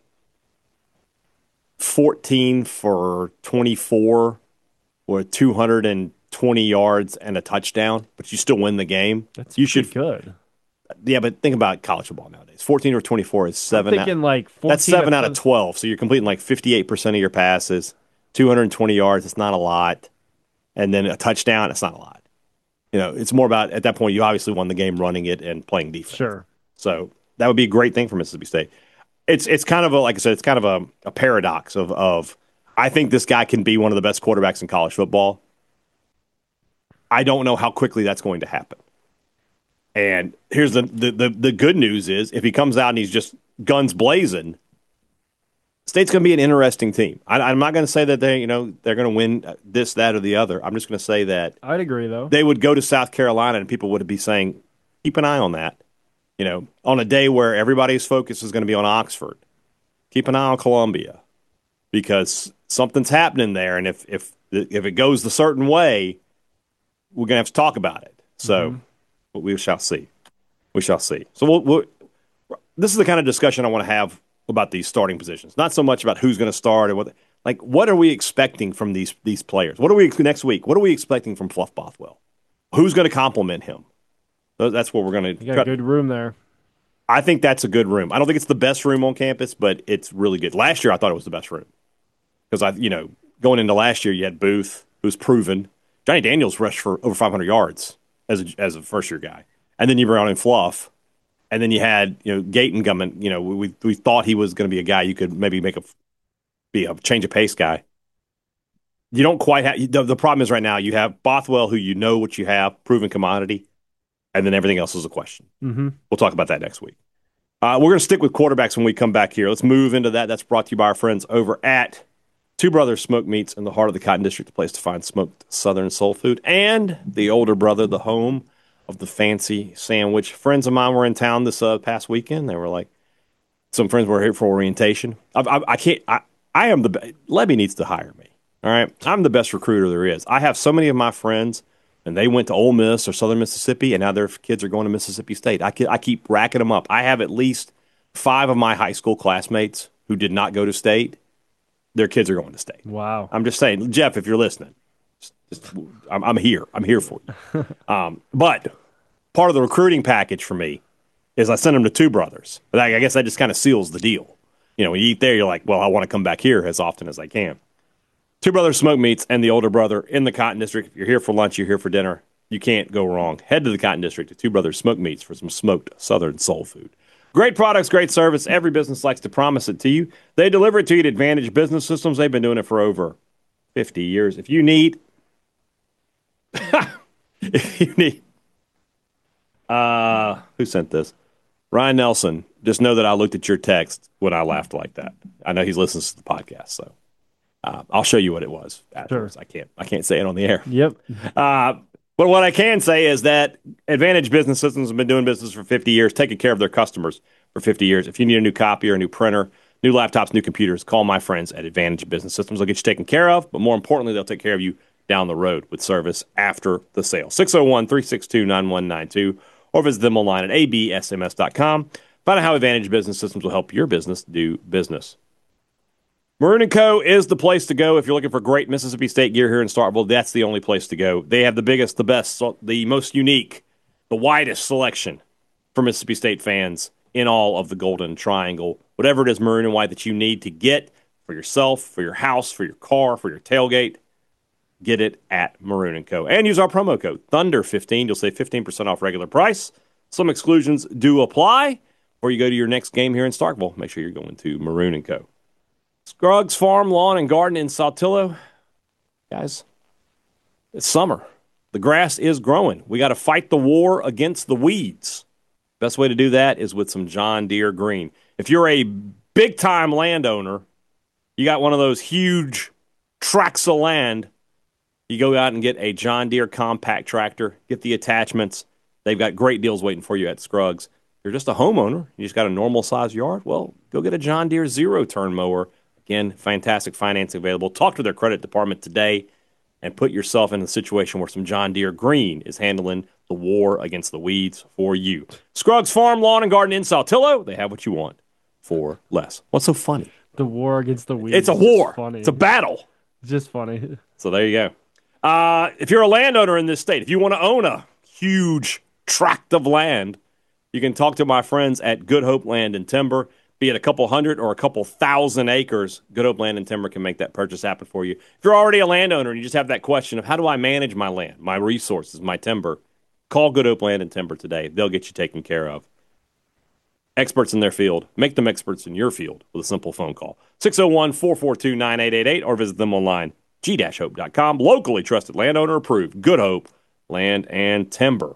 Speaker 2: fourteen for twenty-four with two hundred twenty yards and a touchdown, but you still win the game.
Speaker 3: That's
Speaker 2: you should
Speaker 3: good.
Speaker 2: Yeah, but think about college football nowadays. fourteen or twenty-four is seven.
Speaker 3: I'm thinking
Speaker 2: out,
Speaker 3: like
Speaker 2: that's seven out of twelve. So you're completing like fifty-eight percent of your passes, two hundred twenty yards. It's not a lot, and then a touchdown. It's not a lot. You know, it's more about at that point you obviously won the game running it and playing defense.
Speaker 3: Sure.
Speaker 2: So that would be a great thing for Mississippi State. It's it's kind of a like I said, it's kind of a, a paradox of of I think this guy can be one of the best quarterbacks in college football. I don't know how quickly that's going to happen. And here's the, the, the, the good news is if he comes out and he's just guns blazing, State's going to be an interesting team. I, I'm not going to say that they, you know, they're going to win this, that, or the other. I'm just going to say that
Speaker 3: I'd agree, though.
Speaker 2: They would go to South Carolina and people would be saying, keep an eye on that. You know, on a day where everybody's focus is going to be on Oxford, keep an eye on Columbia because something's happening there. And if if if it goes the certain way, we're going to have to talk about it. So. Mm-hmm. But we shall see. We shall see. So we'll, we'll, this is the kind of discussion I want to have about these starting positions. Not so much about who's going to start or what. Like, what are we expecting from these these players? What are we next week? What are we expecting from Fluff Bothwell? Who's going to compliment him? That's what we're going to.
Speaker 3: You got a good room there.
Speaker 2: I think that's a good room. I don't think it's the best room on campus, but it's really good. Last year, I thought it was the best room because I, you know, going into last year, you had Booth, who's proven. Johnny Daniels rushed for over five hundred yards. As a, as a first year guy, and then you brought in Fluff, and then you had you know Gayton coming. You know we we thought he was going to be a guy you could maybe make a be a change of pace guy. You don't quite have the, the problem is right now you have Bothwell, who you know what you have, proven commodity, and then everything else is a question.
Speaker 3: Mm-hmm.
Speaker 2: We'll talk about that next week. Uh, we're going to stick with quarterbacks when we come back here. Let's move into that. That's brought to you by our friends over at Two Brothers Smoked Meats in the heart of the Cotton District, the place to find smoked Southern soul food, and the older brother, the home of the fancy sandwich. Friends of mine were in town this uh, past weekend. They were like, some friends were here for orientation. I, I, I can't. I, I am the Lebby needs to hire me. All right. I'm the best recruiter there is. I have so many of my friends, and they went to Ole Miss or Southern Mississippi, and now their kids are going to Mississippi State. I, ke- I keep racking them up. I have at least five of my high school classmates who did not go to state. Their kids are going to state.
Speaker 3: Wow.
Speaker 2: I'm just saying, Jeff, if you're listening, just, just, I'm, I'm here. I'm here for you. um, but part of the recruiting package for me is I send them to Two Brothers. But I, I guess that just kind of seals the deal. You know, when you eat there, you're like, well, I want to come back here as often as I can. Two Brothers Smoke Meats and the older brother in the Cotton District. If you're here for lunch, you're here for dinner. You can't go wrong. Head to the Cotton District to Two Brothers Smoke Meats for some smoked Southern soul food. Great products, great service. Every business likes to promise it to you. They deliver it to you at Advantage Business Systems. They've been doing it for over fifty years. If you need, if you need, uh, who sent this? Ryan Nelson. Just know that I looked at your text when I laughed like that. I know he's listening to the podcast, so uh, I'll show you what it was afterwards. Sure. I can't, I can't say it on the air.
Speaker 3: Yep.
Speaker 2: Uh, But what I can say is that Advantage Business Systems have been doing business for fifty years, taking care of their customers for fifty years. If you need a new copier, a new printer, new laptops, new computers, call my friends at Advantage Business Systems. They'll get you taken care of, but more importantly, they'll take care of you down the road with service after the sale. six oh one, three six two, nine one nine two or visit them online at a b s m s dot com. Find out how Advantage Business Systems will help your business do business. Maroon and Co. is the place to go if you're looking for great Mississippi State gear here in Starkville. That's the only place to go. They have the biggest, the best, the most unique, the widest selection for Mississippi State fans in all of the Golden Triangle. Whatever it is, maroon and white, that you need to get for yourself, for your house, for your car, for your tailgate, get it at Maroon and Co. And use our promo code Thunder fifteen. You'll save fifteen percent off regular price. Some exclusions do apply. Or you go to your next game here in Starkville, make sure you're going to Maroon and Co. Scruggs Farm, Lawn, and Garden in Saltillo. Guys, it's summer. The grass is growing. We got to fight the war against the weeds. Best way to do that is with some John Deere Green. If you're a big-time landowner, you got one of those huge tracts of land, you go out and get a John Deere compact tractor, get the attachments. They've got great deals waiting for you at Scruggs. If you're just a homeowner, you just got a normal-sized yard, well, go get a John Deere zero-turn mower. Again, fantastic financing available. Talk to their credit department today and put yourself in a situation where some John Deere Green is handling the war against the weeds for you. Scruggs Farm, Lawn, and Garden in Saltillo. They have what you want for less. What's so funny?
Speaker 3: The war against the weeds.
Speaker 2: It's a war.
Speaker 3: Funny.
Speaker 2: It's a battle.
Speaker 3: It's just funny.
Speaker 2: So there you go. Uh, if you're a landowner in this state, if you want to own a huge tract of land, you can talk to my friends at Good Hope Land and Timber. Be it a couple hundred or a couple thousand acres, Good Hope Land and Timber can make that purchase happen for you. If you're already a landowner and you just have that question of how do I manage my land, my resources, my timber, call Good Hope Land and Timber today. They'll get you taken care of. Experts in their field. Make them experts in your field with a simple phone call. six oh one, four four two, nine eight eight eight or visit them online, g dash hope dot com. Locally trusted, landowner approved. Good Hope Land and Timber.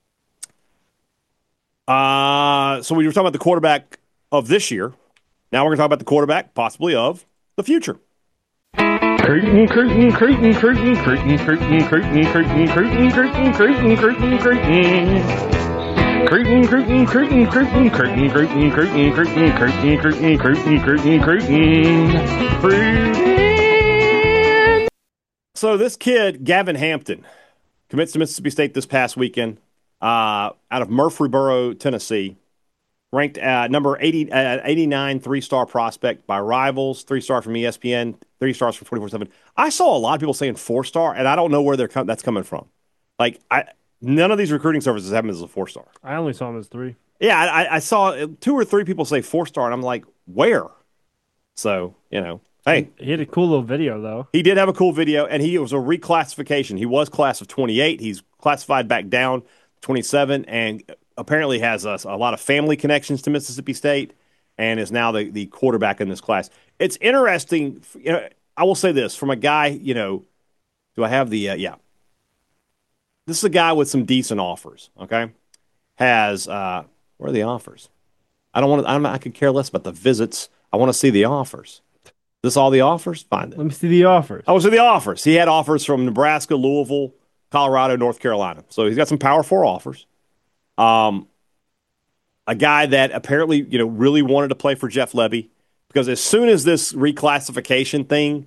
Speaker 2: Uh, so we were talking about the quarterback of this year. Now we're going to talk about the quarterback, possibly of the future.
Speaker 3: Creighton, Creighton, Creighton, Creighton, Creighton, Creighton, Creighton, Creighton, Creighton, Creighton, Creighton, Creighton, Creighton. Creighton, Creighton, Creighton, Creighton, Creighton, Creighton, Creighton, Creighton, Creighton, Creighton, Creighton, Creighton, Creighton.
Speaker 2: So this kid, Gavin Hampton, commits to Mississippi State this past weekend, uh, out of Murfreesboro, Tennessee. Ranked uh, number eighty, uh, eighty-nine, three-star prospect by Rivals, three-star from E S P N, three stars from twenty-four seven. I saw a lot of people saying four-star, and I don't know where they're com- that's coming from. Like, I, none of these recruiting services have him as a four-star.
Speaker 3: I only saw him as three.
Speaker 2: Yeah, I, I saw two or three people say four-star, and I'm like, where? So, you know, hey.
Speaker 3: He had a cool little video, though.
Speaker 2: He did have a cool video, and he it was a reclassification. He was class of twenty-eight. He's classified back down twenty-seven, and apparently has a, a lot of family connections to Mississippi State and is now the, the quarterback in this class. It's interesting. You know, I will say this from a guy, you know, do I have the, uh, yeah. This is a guy with some decent offers, okay? Has, uh, where are the offers? I don't want to, I'm, I could care less about the visits. I want to see the offers. Is this all the offers? Find it.
Speaker 3: Let me see the offers.
Speaker 2: I want to see the offers. He had offers from Nebraska, Louisville, Colorado, North Carolina. So he's got some Power Four offers. Um, a guy that apparently, you know, really wanted to play for Jeff Lebby because as soon as this reclassification thing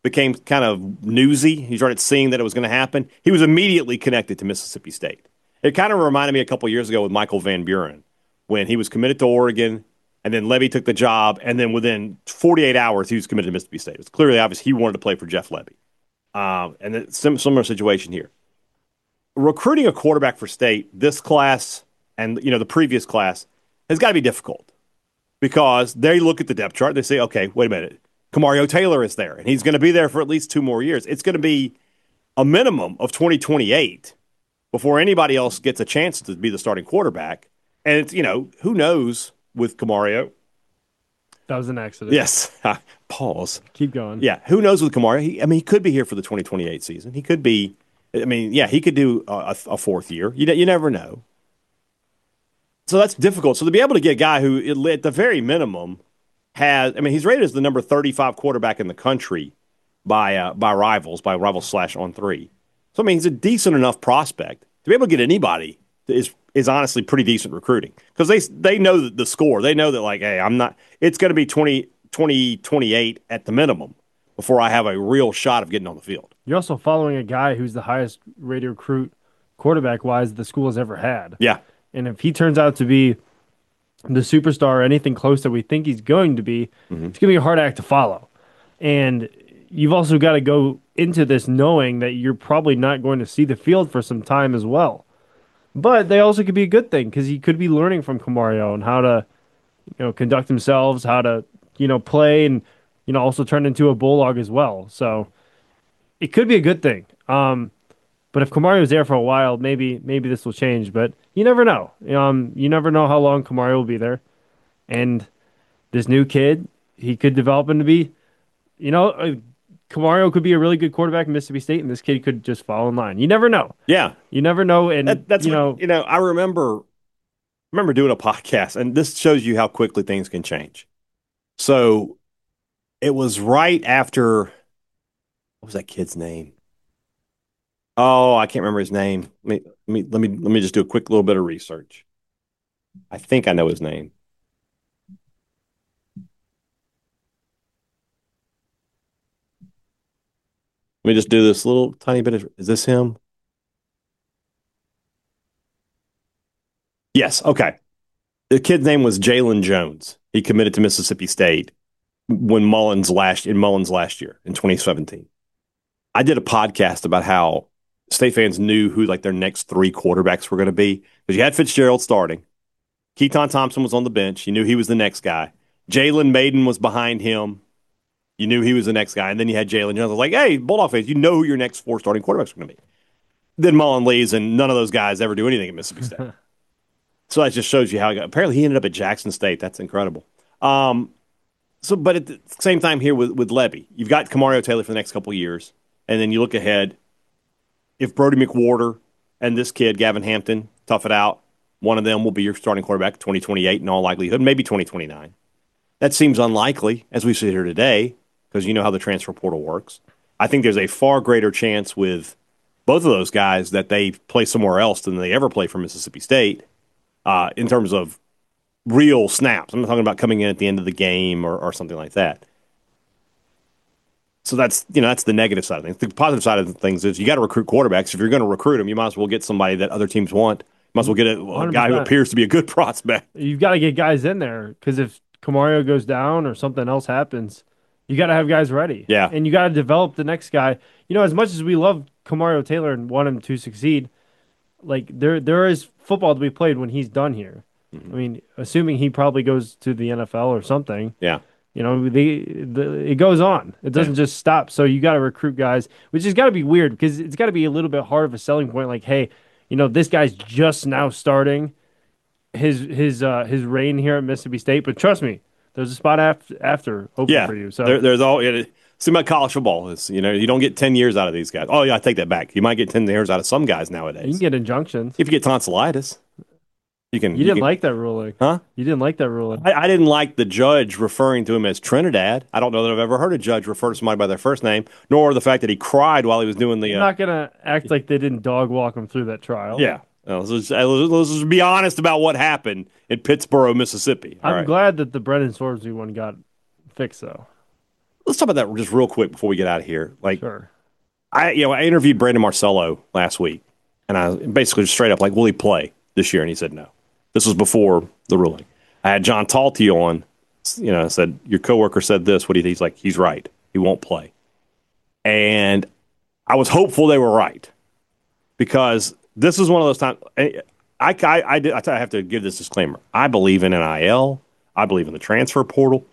Speaker 2: became kind of newsy, he started seeing that it was going to happen, he was immediately connected to Mississippi State. It kind of reminded me a couple years ago with Michael Van Buren when he was committed to Oregon, and then Levy took the job, and then within forty-eight hours, he was committed to Mississippi State. It was clearly obvious he wanted to play for Jeff Levy. Um, and it's sim- similar situation here. Recruiting a quarterback for State, this class and you know the previous class, has got to be difficult because they look at the depth chart, they say, okay, wait a minute, Kamario Taylor is there, and he's going to be there for at least two more years. It's going to be a minimum of twenty twenty-eight before anybody else gets a chance to be the starting quarterback. And it's, you know, who knows with Kamario?
Speaker 3: That was an accident.
Speaker 2: Yes. Pause.
Speaker 3: Keep going.
Speaker 2: Yeah. Who knows with Kamario? He, I mean, he could be here for the twenty twenty-eight season. He could be, I mean, yeah, he could do a, a fourth year. You, you never know. So that's difficult. So to be able to get a guy who, at the very minimum, has, I mean, he's rated as the number thirty-five quarterback in the country by uh, by rivals, by rivals slash on three. So, I mean, he's a decent enough prospect. To be able to get anybody is is honestly pretty decent recruiting because they they know the, the score. They know that, like, hey, I'm not, it's going to be twenty, twenty, twenty-eight at the minimum before I have a real shot of getting on the field.
Speaker 3: You're also following a guy who's the highest rated recruit quarterback-wise the school has ever had.
Speaker 2: Yeah.
Speaker 3: And if he turns out to be the superstar or anything close that we think he's going to be, mm-hmm. it's going to be a hard act to follow. And you've also got to go into this knowing that you're probably not going to see the field for some time as well. But they also could be a good thing because he could be learning from Kamario and how to, you know, conduct themselves, how to, you know, play and, you know, also turn into a bulldog as well. So it could be a good thing. Um, but if Kamario's there for a while, maybe maybe this will change. But you never know. Um, you never know how long Kamario will be there. And this new kid, he could develop into be, you know, a, Kamario could be a really good quarterback in Mississippi State, and this kid could just fall in line. You never know.
Speaker 2: Yeah,
Speaker 3: you never know. And
Speaker 2: that, that's
Speaker 3: you
Speaker 2: what,
Speaker 3: know,
Speaker 2: you know, I remember remember doing a podcast, and this shows you how quickly things can change. So it was right after, what was that kid's name? Oh, I can't remember his name. Let me let me let me let me just do a quick little bit of research. I think I know his name. Let me just do this little tiny bit of, is this him? Yes, okay. The kid's name was Jalen Jones. He committed to Mississippi State when Mullins last in Mullins last year in twenty seventeen. I did a podcast about how State fans knew who like their next three quarterbacks were going to be because you had Fitzgerald starting. Keaton Thompson was on the bench. You knew he was the next guy. Jalen Maiden was behind him. You knew he was the next guy. And then you had Jalen Jones. I was like, hey, Bulldog fans, you know who your next four starting quarterbacks are going to be. Then Mullen leaves, and none of those guys ever do anything at Mississippi State. So that just shows you how he got. Apparently, he ended up at Jackson State. That's incredible. Um, so, but at the same time here with, with Levy, you've got Kamario Taylor for the next couple of years. And then you look ahead. If Brody McWhorter and this kid, Gavin Hampton, tough it out, one of them will be your starting quarterback twenty twenty-eight in all likelihood, maybe twenty twenty-nine. That seems unlikely as we sit here today because you know how the transfer portal works. I think there's a far greater chance with both of those guys that they play somewhere else than they ever play for Mississippi State uh, in terms of real snaps. I'm not talking about coming in at the end of the game or, or something like that. So that's, you know, that's the negative side of things. The positive side of things is you got to recruit quarterbacks. If you're going to recruit them, you might as well get somebody that other teams want. You might as well get a, a guy who appears to be a good prospect.
Speaker 3: You've got to get guys in there because if Kamario goes down or something else happens, you got to have guys ready.
Speaker 2: Yeah.
Speaker 3: And you got to develop the next guy. You know, as much as we love Kamario Taylor and want him to succeed, like there there is football to be played when he's done here. Mm-hmm. I mean, assuming he probably goes to the N F L or something.
Speaker 2: Yeah.
Speaker 3: You know, the, the it goes on. It doesn't yeah. just stop. So you got to recruit guys, which has got to be weird because it's got to be a little bit hard of a selling point. Like, hey, you know, this guy's just now starting his his uh, his reign here at Mississippi State. But trust me, there's a spot after, after open
Speaker 2: yeah,
Speaker 3: for you. So
Speaker 2: there, there's all. It, see, my college football is, you know, you don't get ten years out of these guys. Oh yeah, I take that back. You might get ten years out of some guys nowadays.
Speaker 3: You can get injunctions
Speaker 2: if you get tonsillitis. You can.
Speaker 3: You,
Speaker 2: you
Speaker 3: didn't
Speaker 2: can,
Speaker 3: like that ruling,
Speaker 2: huh?
Speaker 3: You didn't like that ruling.
Speaker 2: I, I didn't like the judge referring to him as Trinidad. I don't know that I've ever heard a judge refer to somebody by their first name, nor the fact that he cried while he was doing the.
Speaker 3: You're
Speaker 2: uh,
Speaker 3: not gonna act like they didn't dog walk him through that trial.
Speaker 2: Yeah. Uh, let's, just, let's just be honest about what happened in Pittsburgh, Mississippi. All
Speaker 3: I'm
Speaker 2: right.
Speaker 3: glad that the Brennan Swordsby one got fixed, though.
Speaker 2: let's talk about that just real quick before we get out of here. Like,
Speaker 3: Sure.
Speaker 2: I, you know, I interviewed Brandon Marcello last week, and I basically just straight up like, will he play this year? And he said no. This was before the ruling. I had John Talty on, you know, I said, your coworker said this. What do you think? He's like, he's right. He won't play. And I was hopeful they were right because this is one of those times. I, I, I, did, I have to give this disclaimer. I believe in N I L. I believe in the transfer portal.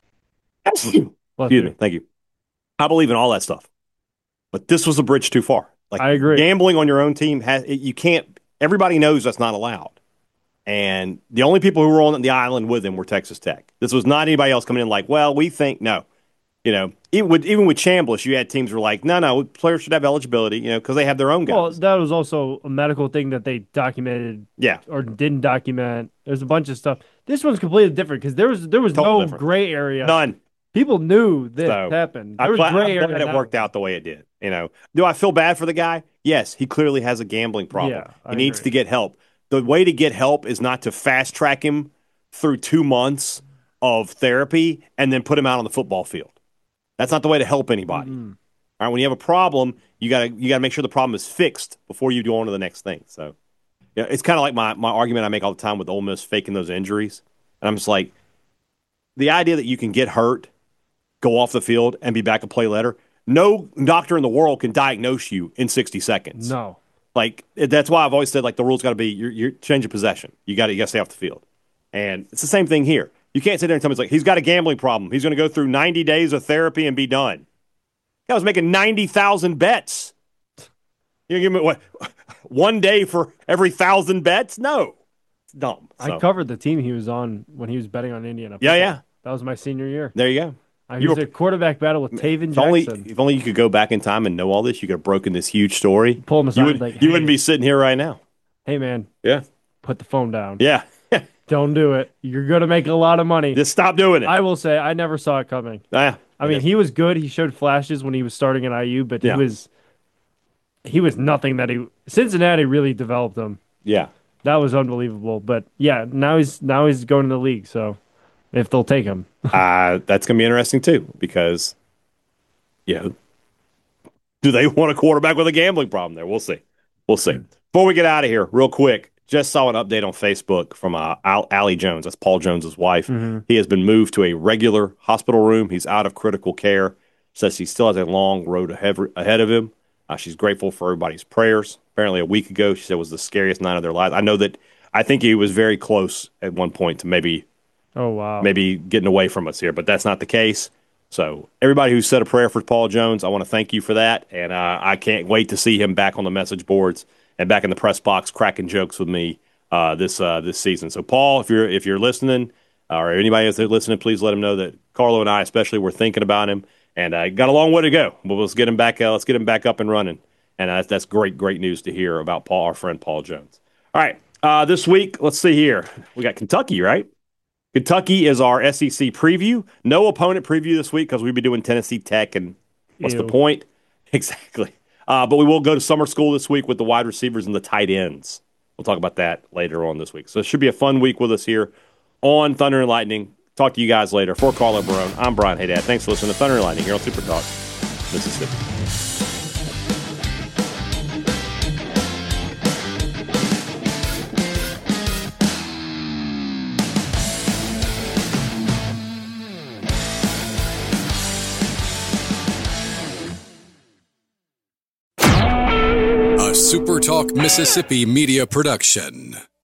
Speaker 2: Excuse me. Thank you. I believe in all that stuff. But this was a bridge too far. Like,
Speaker 3: I agree.
Speaker 2: Gambling on your own team, has you can't – everybody knows that's not allowed. And the only people who were on the island with him were Texas Tech. This was not anybody else coming in like, well, we think – no. You know, even with, even with Chambliss, you had teams who were like, no, no, players should have eligibility, you know, because they have their own guys.
Speaker 3: Well, that was also a medical thing that they documented
Speaker 2: yeah.
Speaker 3: or didn't document. There's a bunch of stuff. This one's completely different because there was, there was
Speaker 2: Total
Speaker 3: no
Speaker 2: different.
Speaker 3: gray area.
Speaker 2: None.
Speaker 3: People knew this
Speaker 2: So,
Speaker 3: happened. There
Speaker 2: I'm
Speaker 3: was
Speaker 2: glad,
Speaker 3: gray
Speaker 2: I'm
Speaker 3: area.
Speaker 2: glad it worked out the way it did. You know, do I feel bad for the guy? Yes, he clearly has a gambling problem.
Speaker 3: Yeah, I
Speaker 2: he needs
Speaker 3: agree.
Speaker 2: to get help. The way to get help is not to fast track him through two months of therapy and then put him out on the football field. That's not the way to help anybody.
Speaker 3: Mm-hmm.
Speaker 2: All right, when you have a problem, you gotta you gotta make sure the problem is fixed before you go on to the next thing. So, yeah, it's kind of like my my argument I make all the time with Ole Miss faking those injuries, and I'm just like, the idea that you can get hurt, go off the field, and be back and play later. No doctor in the world can diagnose you in sixty seconds.
Speaker 3: No.
Speaker 2: Like, that's why I've always said, like, the rule's got to be you're, you're change of possession. You got to you got to stay off the field, and it's the same thing here. You can't sit there and tell me it's like he's got a gambling problem. He's going to go through ninety days of therapy and be done. I was making ninety thousand bets. You give me what one day for every thousand bets? No, it's dumb. So.
Speaker 3: I covered the team he was on when he was betting on Indiana.
Speaker 2: Yeah, yeah.
Speaker 3: That was my senior year.
Speaker 2: There you go.
Speaker 3: I was a quarterback battle with Taven
Speaker 2: if
Speaker 3: Jackson.
Speaker 2: Only, if only you could go back in time and know all this, you could have broken this huge story.
Speaker 3: Pull him aside.
Speaker 2: You, would,
Speaker 3: like,
Speaker 2: you
Speaker 3: hey,
Speaker 2: wouldn't be sitting here right now.
Speaker 3: Hey, man.
Speaker 2: Yeah.
Speaker 3: Put the phone down.
Speaker 2: Yeah.
Speaker 3: Don't do it. You're going to make a lot of money.
Speaker 2: Just stop doing it.
Speaker 3: I will say I never saw it coming.
Speaker 2: Yeah.
Speaker 3: I mean, he was good. He showed flashes when he was starting at I U, but
Speaker 2: yeah.
Speaker 3: he was he was nothing that he Cincinnati really developed him.
Speaker 2: Yeah.
Speaker 3: That was unbelievable. But yeah, now he's now he's going to the league, so if they'll take him.
Speaker 2: uh, that's going to be interesting too, because yeah, do they want a quarterback with a gambling problem there? We'll see. We'll see. Before we get out of here, real quick, just saw an update on Facebook from uh, Al- Allie Jones. That's Paul Jones's wife.
Speaker 3: Mm-hmm.
Speaker 2: He has been moved to a regular hospital room. He's out of critical care. Says he still has a long road ahead of him. Uh, she's grateful for everybody's prayers. Apparently a week ago, she said it was the scariest night of their lives. I know that I think he was very close at one point to maybe,
Speaker 3: oh wow,
Speaker 2: maybe getting away from us here, but that's not the case. So everybody who said a prayer for Paul Jones, I want to thank you for that, and uh, I can't wait to see him back on the message boards and back in the press box cracking jokes with me uh, this uh, this season. So Paul, if you're if you're listening, uh, or anybody else that's listening, please let him know that Carlo and I especially were thinking about him, and uh, got a long way to go. But let's get him back. Uh, let's get him back up and running, and uh, that's great great news to hear about Paul, our friend Paul Jones. All right, uh, this week, let's see here. We got Kentucky, right? Kentucky is our S E C preview. No opponent preview this week because we'll be doing Tennessee Tech, and what's
Speaker 3: Ew.
Speaker 2: the point? Exactly. Uh, but we will go to summer school this week with the wide receivers and the tight ends. We'll talk about that later on this week. So it should be a fun week with us here on Thunder and Lightning. Talk to you guys later. For Carlo Barone, I'm Brian Haydad. Thanks for listening to Thunder and Lightning here on Super Talk Mississippi.
Speaker 1: Super Talk Mississippi Media Production.